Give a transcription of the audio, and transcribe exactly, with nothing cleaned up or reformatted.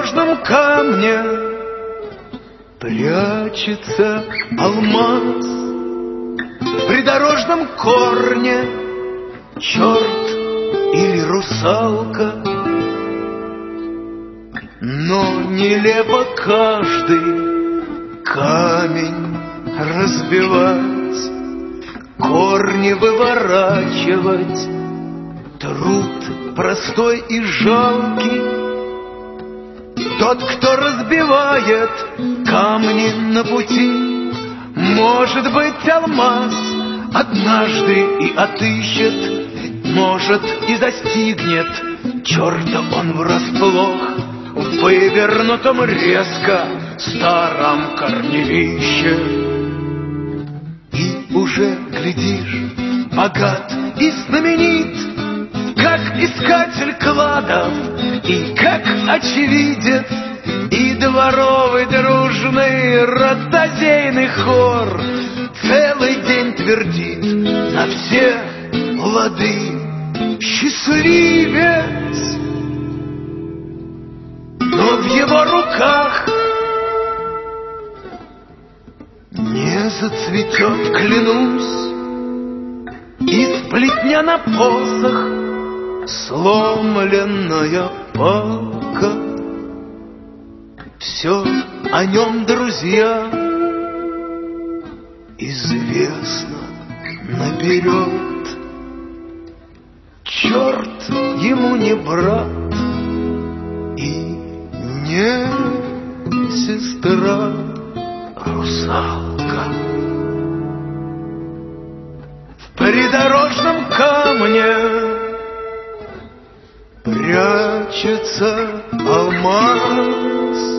придорожном камне прячется алмаз, в придорожном корне черт или русалка. Но нелепо каждый камень разбивать, корни выворачивать, труд простой и жалкий. Тот, кто разбивает камни на пути, может быть, алмаз однажды и отыщет, может, и застигнет черта он врасплох в вывернутом резко старом корневище. И уже, глядишь, богат и знаменит, как искатель кладов и как очевидец, и дворовый дружный ротозейный хор целый день твердит на все лады: счастливец. Но в его руках не зацветет, клянусь, из плетня на посох сломленная палка. Все о нем, друзья, известно наперед. Черт ему не брат и не сестра русалка. В придорожном камне прячется алмаз,